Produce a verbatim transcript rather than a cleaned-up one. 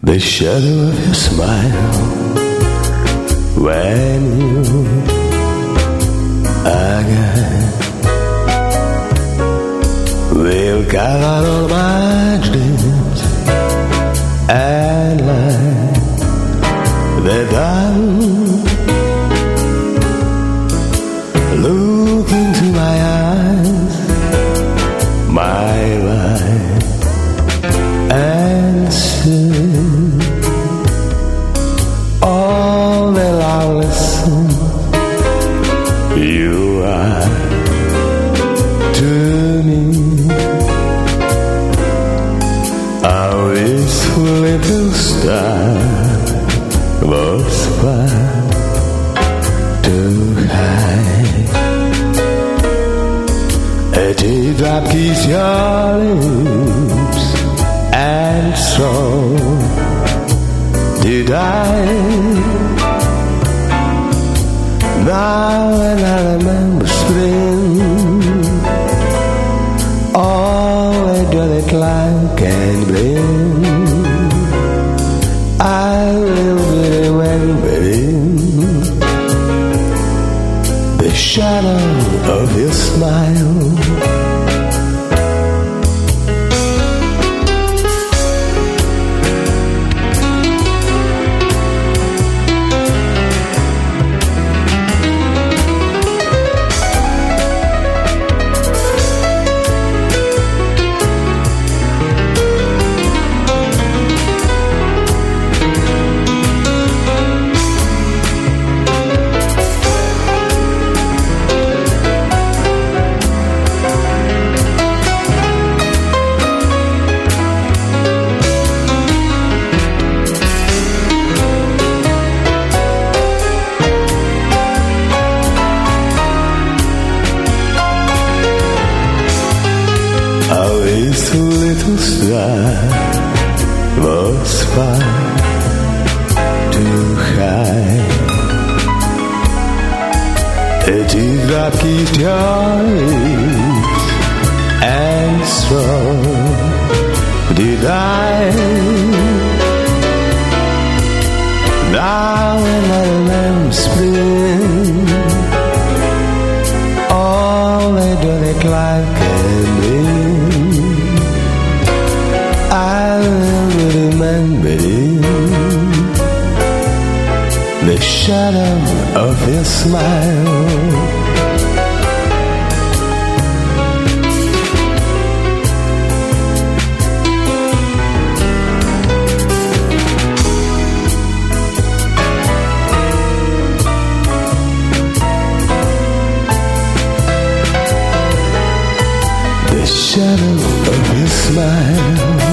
the shadow of your smile when you again will gather all my dreams and let the dawn look into my eyes, my life, and see all that I'll listen you are to me. A wistful little star was far too high. A teardrop kissed your lips, and so did I. Now when I remember spring, all the joy that life can bring, I will be remembering the shadow of your smile. This little star was far too high. A teardrop kissed your lips, and so did I. Now when I remember spring, all the joy that life can bring, I will be remembering the shadow of your smile. The shadow of your smile.